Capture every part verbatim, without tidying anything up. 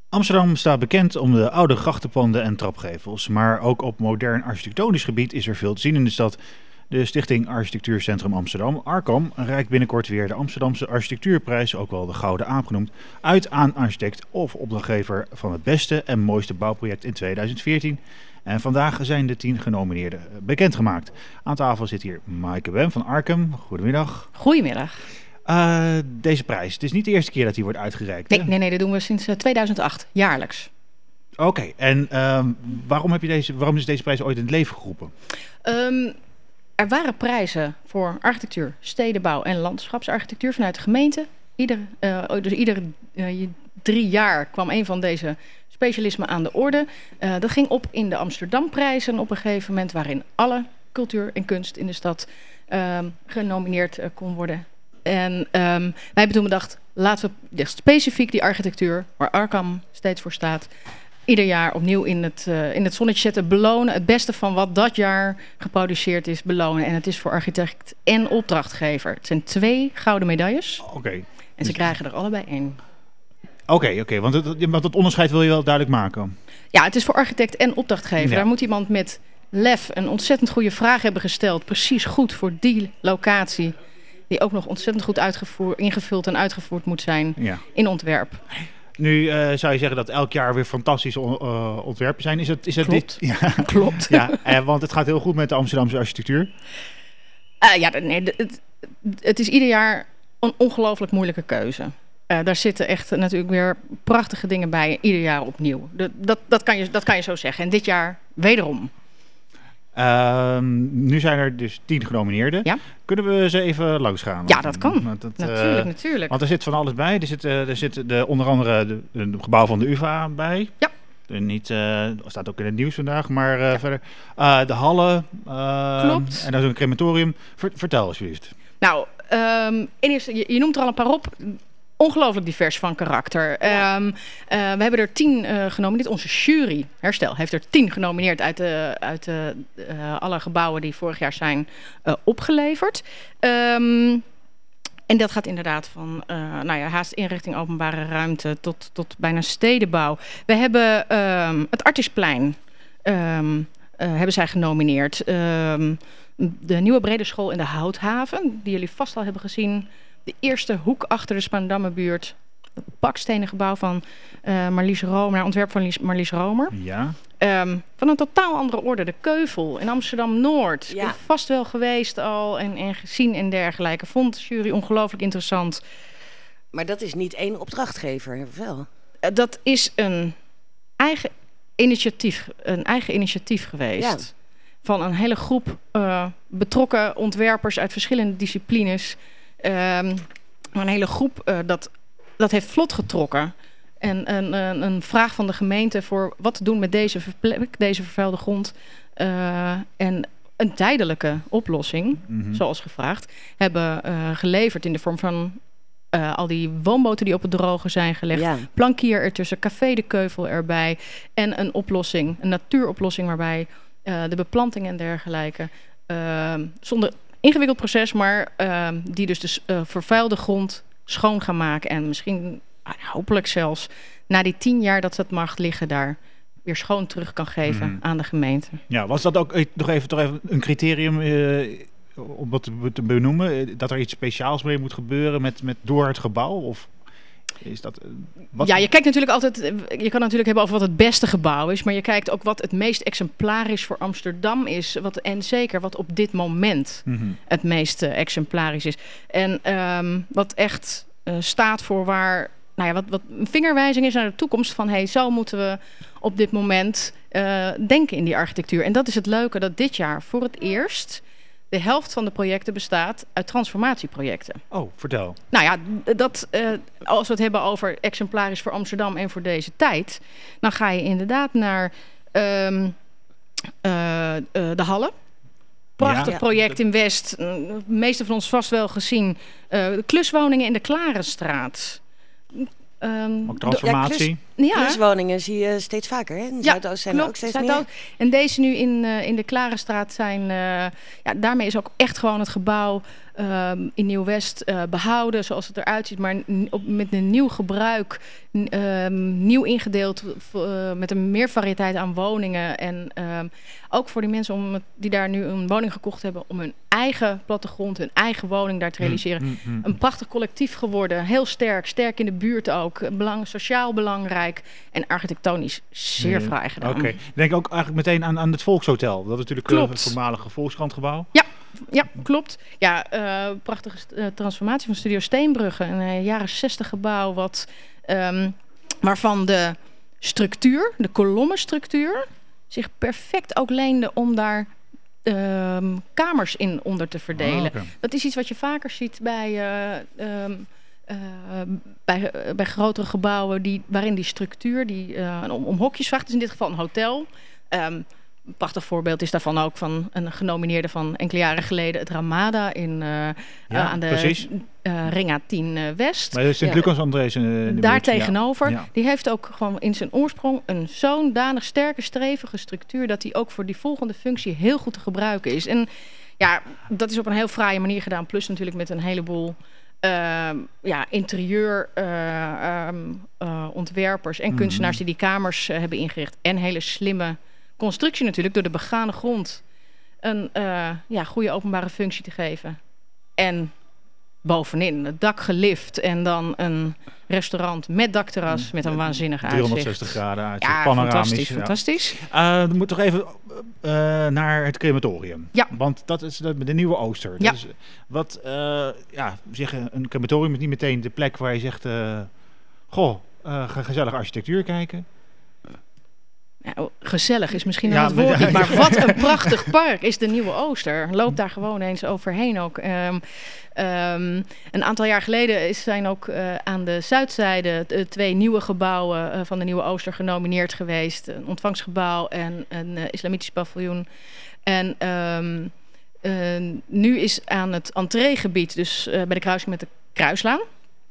Amsterdam staat bekend om de oude grachtenpanden en trapgevels. Maar ook op modern architectonisch gebied is er veel te zien in de stad. De Stichting Architectuurcentrum Amsterdam, Arcam, reikt binnenkort weer de Amsterdamse Architectuurprijs, ook wel de Gouden Aap genoemd, uit aan architect of opdrachtgever van het beste en mooiste bouwproject in tweeduizend veertien. En vandaag zijn de tien genomineerden bekendgemaakt. Aan tafel zit hier Maaike Wem van Arcam. Goedemiddag. Goedemiddag. Uh, deze prijs, het is niet de eerste keer dat die wordt uitgereikt. Nee, nee, nee, dat doen we sinds uh, tweeduizend acht, jaarlijks. Oké, okay, en uh, waarom, heb je deze, waarom is deze prijs ooit in het leven geroepen? Um, er waren prijzen voor architectuur, stedenbouw en landschapsarchitectuur vanuit de gemeente. Ieder, uh, dus iedere uh, drie jaar kwam een van deze specialismen aan de orde. Uh, dat ging op in de Amsterdamprijzen op een gegeven moment, waarin alle cultuur en kunst in de stad uh, genomineerd uh, kon worden. En um, wij hebben toen bedacht, laten we specifiek die architectuur, waar Arcam steeds voor staat, ieder jaar opnieuw in het, uh, in het zonnetje zetten, belonen. Het beste van wat dat jaar geproduceerd is, belonen. En het is voor architect en opdrachtgever. Het zijn twee gouden medailles. Oké. Okay. En dus ze krijgen er allebei één. Oké, okay, oké. Okay. Want, het, want het onderscheid wil je wel duidelijk maken. Ja, het is voor architect en opdrachtgever. Ja. Daar moet iemand met lef een ontzettend goede vraag hebben gesteld. Precies goed voor die locatie. Die ook nog ontzettend goed uitgevoerd, ingevuld en uitgevoerd moet zijn ja. in ontwerp. Nu uh, zou je zeggen dat elk jaar weer fantastische on, uh, ontwerpen zijn. Is het, is het Klopt. Dit? Ja. Klopt. Ja, uh, want het gaat heel goed met de Amsterdamse architectuur. Uh, ja, nee, het, het is ieder jaar een ongelooflijk moeilijke keuze. Uh, daar zitten echt natuurlijk weer prachtige dingen bij, ieder jaar opnieuw. De, dat, dat, kan je, dat kan je zo zeggen. En dit jaar wederom. Uh, nu zijn er dus tien genomineerden. Ja? Kunnen we ze even langs gaan? Ja, dat kan. Want het, natuurlijk, uh, natuurlijk. Want er zit van alles bij. Er zit, uh, er zit de, onder andere de, de gebouw van de U vA bij. Ja. En niet, uh, staat ook in het nieuws vandaag, maar uh, ja. verder. Uh, de Hallen. Uh, Klopt. En dan is een crematorium. Ver, vertel alsjeblieft. Nou, um, eerst, je, je noemt er al een paar op. Ongelooflijk divers van karakter. Ja. Um, uh, we hebben er tien uh, genomineerd. Onze jury, Herstel, heeft er tien genomineerd uit, de, uit de, uh, alle gebouwen die vorig jaar zijn uh, opgeleverd. Um, en dat gaat inderdaad van uh, nou ja, haast inrichting openbare ruimte tot, tot bijna stedenbouw. We hebben um, het Artisplein um, uh, hebben zij genomineerd. Um, de nieuwe brede school in de Houthaven, die jullie vast al hebben gezien. De eerste hoek achter de Spaandammerbuurt. Het bakstenen gebouw van uh, Marlies Romer. Ontwerp van Lies, Marlies Romer. Ja. Um, van een totaal andere orde. De Keuvel in Amsterdam-Noord. Ja. Vast wel geweest al en, en gezien en dergelijke. Vond de jury ongelooflijk interessant. Maar dat is niet één opdrachtgever, wel? Uh, dat is een eigen initiatief, een eigen initiatief geweest. Ja. Van een hele groep uh, betrokken ontwerpers uit verschillende disciplines. Um, een hele groep uh, dat, dat heeft vlot getrokken. En een, een, een vraag van de gemeente voor wat te doen met deze plek, deze vervuilde grond. Uh, en een tijdelijke oplossing, mm-hmm. zoals gevraagd, hebben uh, geleverd in de vorm van uh, al die woonboten die op het droge zijn gelegd. Ja. Plankier ertussen, café de Keuvel erbij. En een oplossing, een natuuroplossing waarbij uh, de beplanting en dergelijke uh, zonder ingewikkeld proces, maar uh, die dus de uh, vervuilde grond schoon gaan maken. En misschien, uh, hopelijk zelfs, na die tien jaar dat het mag liggen daar, weer schoon terug kan geven mm. aan de gemeente. Ja, was dat ook nog even, toch even een criterium uh, om dat te, te benoemen? Dat er iets speciaals mee moet gebeuren met, met door het gebouw? Of is dat, uh, wat? Ja, je kijkt natuurlijk altijd, je kan natuurlijk hebben over wat het beste gebouw is, maar je kijkt ook wat het meest exemplarisch voor Amsterdam is. Wat, en zeker wat op dit moment mm-hmm. het meest uh, exemplarisch is. En um, wat echt uh, staat voor waar, nou ja, wat, wat een vingerwijzing is naar de toekomst van, hey, zo moeten we op dit moment uh, denken in die architectuur. En dat is het leuke, dat dit jaar voor het eerst de helft van de projecten bestaat uit transformatieprojecten. Oh, vertel. Nou ja, dat, uh, als we het hebben over exemplarisch voor Amsterdam en voor deze tijd, dan ga je inderdaad naar um, uh, uh, de Hallen. Prachtig ja. project in West. De meeste van ons vast wel gezien. Uh, de kluswoningen in de Klarenstraat. Um, ook transformatie. Ja, klus, ja. Kluswoningen zie je steeds vaker. Hè? In ja, Zuidoost zijn klopt, er ook steeds Zuidoost. meer. En deze nu in, uh, in de Klarenstraat zijn... Uh, ja, daarmee is ook echt gewoon het gebouw um, in Nieuw-West uh, behouden zoals het eruit ziet, maar n- op, met een nieuw gebruik, n- um, nieuw ingedeeld uh, met een meer variëteit aan woningen. En um, ook voor die mensen om het, die daar nu een woning gekocht hebben, om hun eigen plattegrond, hun eigen woning daar te realiseren. Mm, mm, mm. Een prachtig collectief geworden, heel sterk, sterk in de buurt ook, belang, sociaal belangrijk en architectonisch zeer nee. fraai gedaan. Oké, okay. Denk ook eigenlijk meteen aan, aan het Volkshotel. Dat is natuurlijk uh, het voormalige Volkskrantgebouw. Ja. Ja, klopt. Ja, uh, prachtige uh, transformatie van Studio Steenbrugge. Een uh, jaren zestig gebouw wat, um, waarvan de structuur, de kolommenstructuur, zich perfect ook leende om daar um, kamers in onder te verdelen. Oh, okay. Dat is iets wat je vaker ziet bij, uh, um, uh, bij, uh, bij grotere gebouwen die, waarin die structuur die, uh, om, om hokjes vraagt. Het is in dit geval een hotel. Um, Een prachtig voorbeeld is daarvan ook van een genomineerde van enkele jaren geleden, het Ramada in, uh, ja, uh, aan de uh, Ring A tien uh, West. Maar Sint-Lucas-Andrees in de, in de daar buurt. tegenover. Ja. Die heeft ook gewoon in zijn oorsprong een zo'n danig sterke, strevige structuur dat die ook voor die volgende functie heel goed te gebruiken is. En ja, dat is op een heel fraaie manier gedaan. Plus natuurlijk met een heleboel Uh, ja, interieur uh, um, uh, ontwerpers en mm-hmm. kunstenaars die die kamers uh, hebben ingericht. En hele slimme constructie natuurlijk, door de begane grond een uh, ja, goede openbare functie te geven. En bovenin het dak gelift en dan een restaurant met dakterras met een waanzinnige uitzicht. driehonderdzestig graden uitzicht, ja, panoramisch. Fantastisch, ja. fantastisch. Uh, we moeten toch even uh, naar het crematorium. Ja. Want dat is de, de nieuwe Ooster. Ja. Dus, wat, uh, ja, zeggen, een crematorium is niet meteen de plek waar je zegt, uh, goh, uh, ga gezellig architectuur kijken. Nou, gezellig is misschien ja, het woord niet, maar wat een prachtig park is de Nieuwe Ooster. Loop daar gewoon eens overheen ook. Um, um, een aantal jaar geleden is, zijn ook uh, aan de zuidzijde uh, twee nieuwe gebouwen uh, van de Nieuwe Ooster genomineerd geweest. Een ontvangstgebouw en een uh, islamitisch paviljoen. En um, uh, nu is aan het entreegebied, dus uh, bij de kruising met de Kruislaan,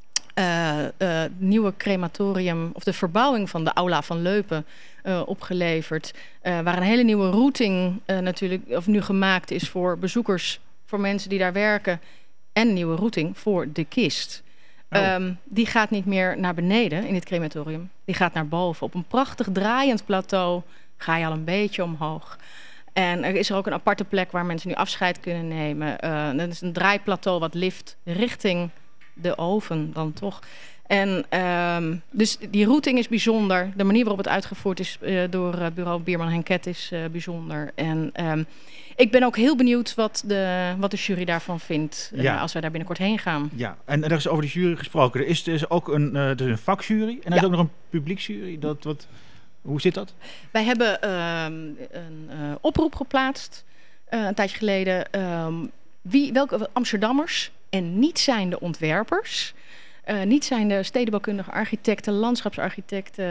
Uh, uh, nieuwe crematorium of de verbouwing van de aula van Leupen uh, opgeleverd. Uh, waar een hele nieuwe routing uh, natuurlijk of nu gemaakt is voor bezoekers, voor mensen die daar werken. En een nieuwe routing voor de kist. Oh. Um, die gaat niet meer naar beneden in het crematorium. Die gaat naar boven. Op een prachtig draaiend plateau ga je al een beetje omhoog. En er is er ook een aparte plek waar mensen nu afscheid kunnen nemen. Uh, dat is een draaiplateau wat lift richting de oven dan toch. En um, dus die routing is bijzonder. De manier waarop het uitgevoerd is uh, door uh, bureau Bierman Henket is uh, bijzonder. En um, ik ben ook heel benieuwd wat de, wat de jury daarvan vindt uh, ja. als wij daar binnenkort heen gaan. Ja, en er is over de jury gesproken. Er is dus ook een, uh, er is een vakjury en er ja. is ook nog een publieksjury. Dat, wat, hoe zit dat? Wij hebben uh, een uh, oproep geplaatst uh, een tijdje geleden. Um, wie, welke Amsterdammers en niet zijn de ontwerpers, uh, niet zijn de stedenbouwkundige architecten, landschapsarchitecten,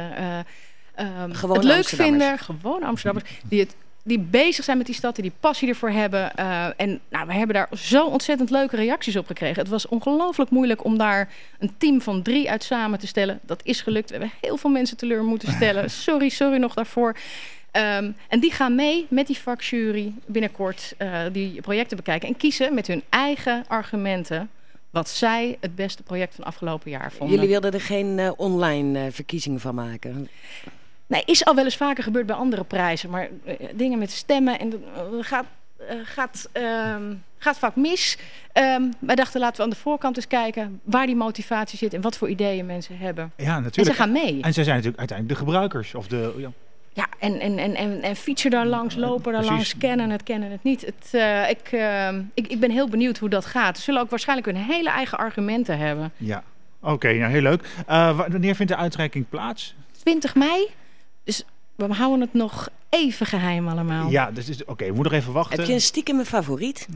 uh, um, het leuk vinden, gewoon Amsterdammers, die, het, die bezig zijn met die stad, die die passie ervoor hebben. Uh, en nou, we hebben daar zo ontzettend leuke reacties op gekregen. Het was ongelooflijk moeilijk om daar een team van drie uit samen te stellen. Dat is gelukt. We hebben heel veel mensen teleur moeten stellen. Sorry, sorry nog daarvoor. Um, en die gaan mee met die vakjury binnenkort uh, die projecten bekijken en kiezen met hun eigen argumenten wat zij het beste project van afgelopen jaar vonden. Jullie wilden er geen uh, online uh, verkiezingen van maken? Nee, is al wel eens vaker gebeurd bij andere prijzen, maar uh, dingen met stemmen en uh, gaat, uh, gaat, uh, gaat vaak mis. Um, wij dachten, laten we aan de voorkant eens kijken waar die motivatie zit en wat voor ideeën mensen hebben. Ja, natuurlijk. En ze gaan mee. En zij zijn natuurlijk uiteindelijk de gebruikers of de. Ja. Ja, en, en, en, en, en fietsen daar langs, lopen daar Precies. langs, kennen het, kennen het niet. Het, uh, ik, uh, ik, ik ben heel benieuwd hoe dat gaat. Ze zullen ook waarschijnlijk hun hele eigen argumenten hebben. Ja, oké, okay, nou heel leuk. Uh, wanneer vindt de uitreiking plaats? twintig mei. Dus we houden het nog even geheim allemaal. Ja, dus oké, okay, we moeten nog even wachten. Heb je een stiekem favoriet?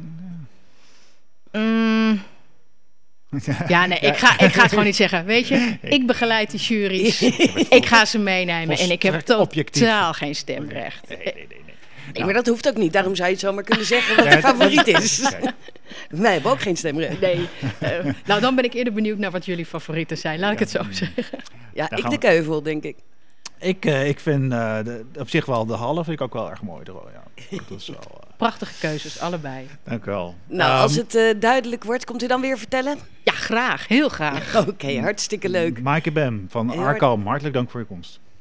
Mm. Ja, nee, ik ga, ik ga het gewoon niet zeggen. Weet je, ik begeleid die jury's. Ik ga ze meenemen en ik heb totaal geen stemrecht. Nee, nee, nee, nee. Nee, ja. Maar dat hoeft ook niet. Daarom zou je het zomaar kunnen zeggen wat de favoriet is. Wij hebben ook geen stemrecht. Nee. Uh, nou, dan ben ik eerder benieuwd naar wat jullie favorieten zijn. Laat ja. ik het zo zeggen. Ja, nou, ik de Keuvel, denk ik. ik, uh, ik vind uh, de, op zich wel de halve vind ik ook wel erg mooi. Er, ja. Dat is wel, uh... Prachtige keuzes, allebei. Dank u wel. Nou, um, als het uh, duidelijk wordt, komt u dan weer vertellen? Ja, graag. Heel graag. Oké, okay, hartstikke leuk. Maaike Bem van Arcam, hartelijk dank voor je komst.